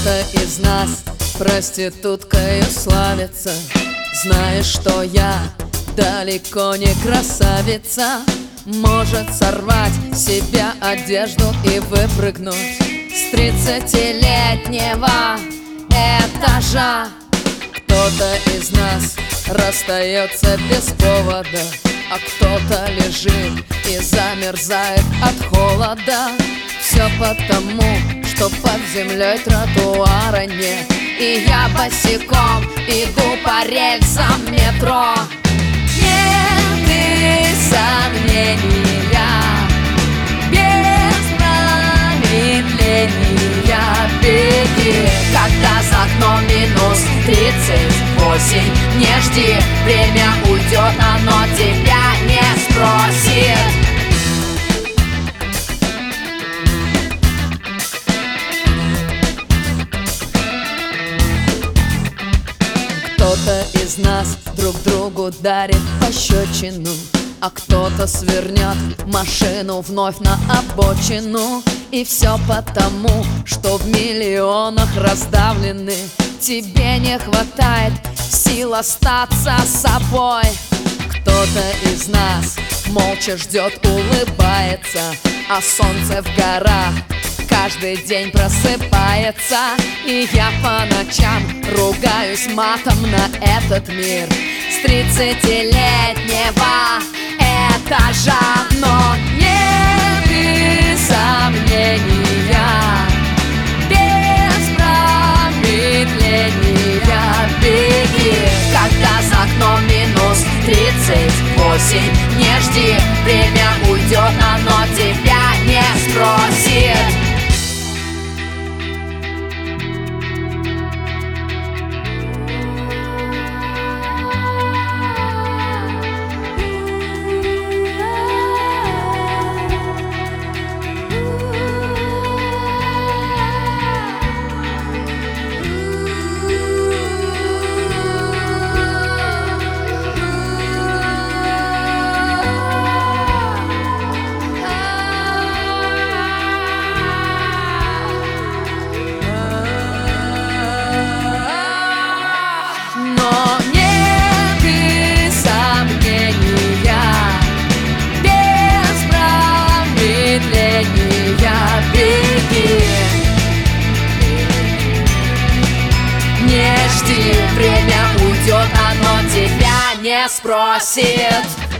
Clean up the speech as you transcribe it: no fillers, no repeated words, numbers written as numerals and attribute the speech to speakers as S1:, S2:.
S1: Кто-то из нас проституткою славится, зная, что я далеко не красавица. Может сорвать с себя одежду и выпрыгнуть с 30-летнего этажа. Кто-то из нас расстается без повода, а кто-то лежит и замерзает от холода. Все потому, что под землей тротуара нет, и я босиком иду по рельсам метро. Нет и сомнения, без промедления беги. Когда за окном -38, не жди, время уйдет, оно тебя не спросит. Кто-то из нас друг другу дарит пощечину, а кто-то свернет машину вновь на обочину. И все потому, что в миллионах раздавлены тебе не хватает сил остаться собой. Кто-то из нас молча ждет, улыбается, а солнце в горах каждый день просыпается. И я по ночам ругаюсь матом на этот мир с 30-летнего этажа. Но нет и сомнения, без промедления беги. Когда за окном -38, не жди, время уйдет, оно тебя не спросит. Не жди, время уйдет, оно тебя не спросит.